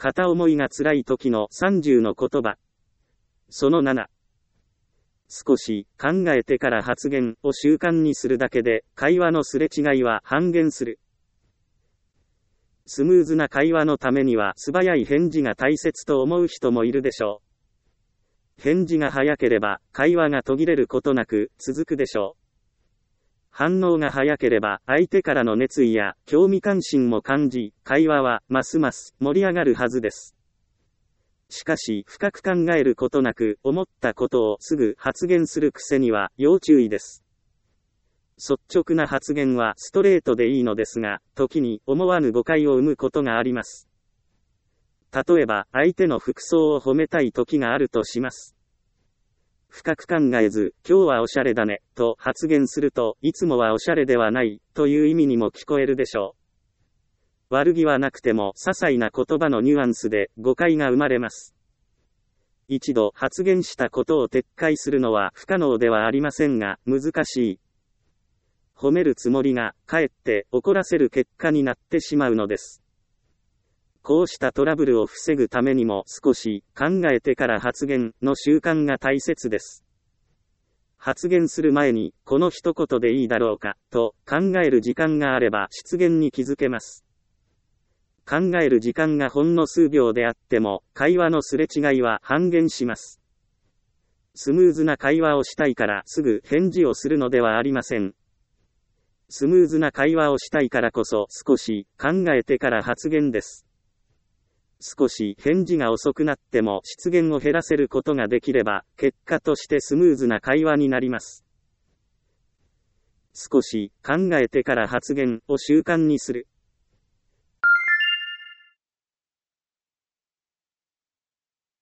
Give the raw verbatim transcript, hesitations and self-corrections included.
片思いが辛い時のさんじゅうの言葉。そのなな。少し考えてから発言を習慣にするだけで、会話のすれ違いは半減する。スムーズな会話のためには素早い返事が大切と思う人もいるでしょう。返事が早ければ、会話が途切れることなく続くでしょう。反応が早ければ、相手からの熱意や興味関心も感じ、会話はますます盛り上がるはずです。しかし、深く考えることなく、思ったことをすぐ発言する癖には要注意です。率直な発言はストレートでいいのですが、時に思わぬ誤解を生むことがあります。例えば、相手の服装を褒めたい時があるとします。深く考えず、今日はおしゃれだね、と発言すると、いつもはおしゃれではない、という意味にも聞こえるでしょう。悪気はなくても、些細な言葉のニュアンスで誤解が生まれます。一度発言したことを撤回するのは不可能ではありませんが、難しい。褒めるつもりが、かえって怒らせる結果になってしまうのです。こうしたトラブルを防ぐためにも少し考えてから発言の習慣が大切です。発言する前に、この一言でいいだろうか、と考える時間があれば失言に気づけます。考える時間がほんの数秒であっても、会話のすれ違いは半減します。スムーズな会話をしたいからすぐ返事をするのではありません。スムーズな会話をしたいからこそ少し考えてから発言です。少し返事が遅くなっても失言を減らせることができれば、結果としてスムーズな会話になります。少し考えてから発言を習慣にする。